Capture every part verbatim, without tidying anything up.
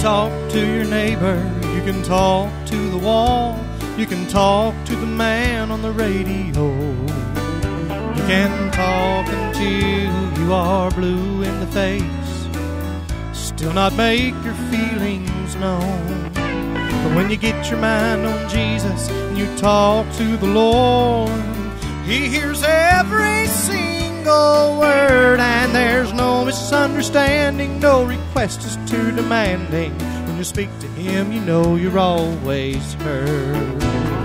talk to your neighbor, you can talk to the wall, you can talk to the man on the radio. You can talk until you are blue in the face, still not make your feelings known. But when you get your mind on Jesus and you talk to the Lord, He hears every single word, and there's no misunderstanding, no request is too demanding. When you speak to Him, you know you're always heard.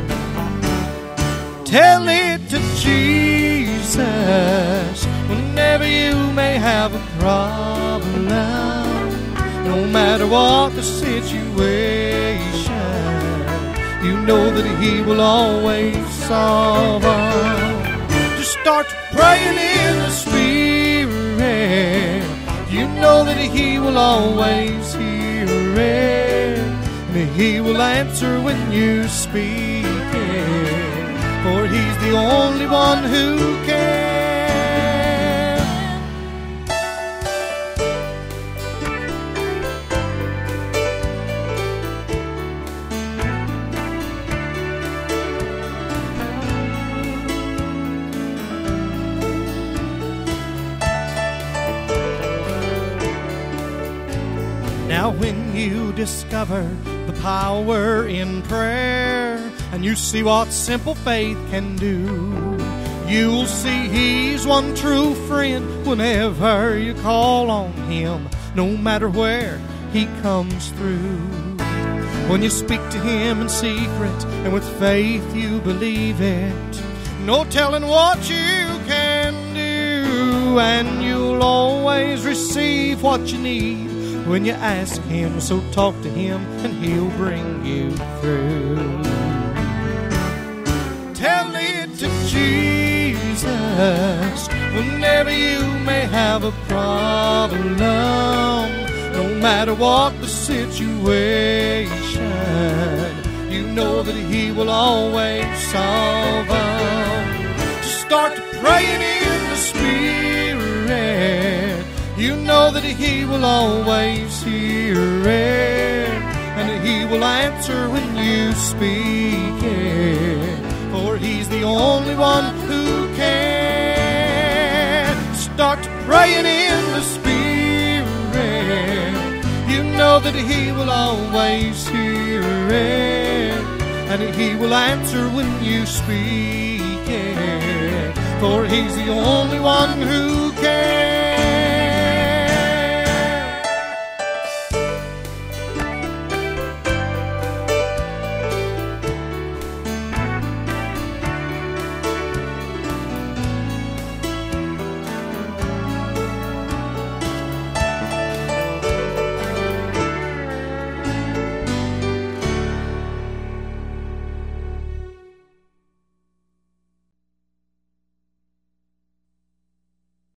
Tell it to Jesus whenever you may have a problem. No matter what the situation, you know that He will always solve them. Just start praying in the Spirit. You know that He will always hear it, and He will answer when you speak it. For He's the only one who can. Now when you discover the power in prayer, and you see what simple faith can do, you'll see He's one true friend whenever you call on Him, no matter where He comes through. When you speak to Him in secret and with faith you believe it, no telling what you can do, and you'll always receive what you need when you ask Him. So talk to Him and He'll bring you through. Tell it to Jesus whenever you may have a problem. No matter what the situation, you know that He will always solve them. Just start praying in the Spirit. You know that He will always hear it, and He will answer when you speak it. For He's the only one who can. Start praying in the Spirit. You know that He will always hear it, and He will answer when you speak it. For He's the only one who can.